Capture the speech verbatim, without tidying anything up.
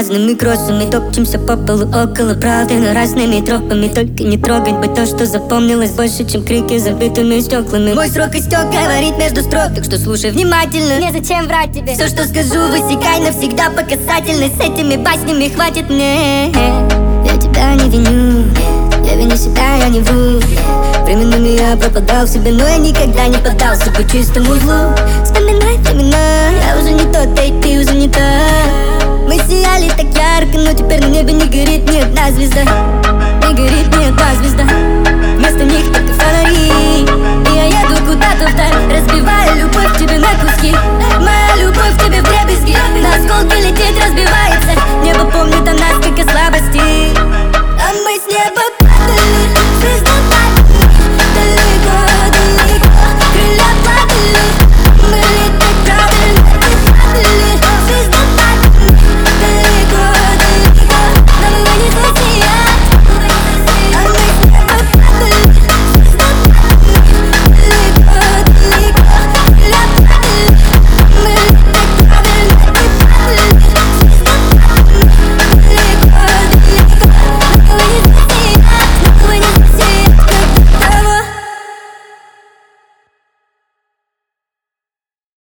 разными кроссами, топчемся по полу около правды, но разными тропами. Только не трогать бы то, что запомнилось больше, чем крики забитыми стеклами. Мой срок истек, говорит между строк, так что слушай внимательно. Незачем врать тебе. Все, что скажу, высекай навсегда по касательной. С этими баснями хватит мне. Я тебя не виню, я виню себя, я не вру. Временами я пропадал в себе, но я никогда не поддался по чистому злу. Вспоминай времена, я уже не тот, да и ты уже не та. Мы сияли так ярко, но теперь на небе не горит ни одна звезда.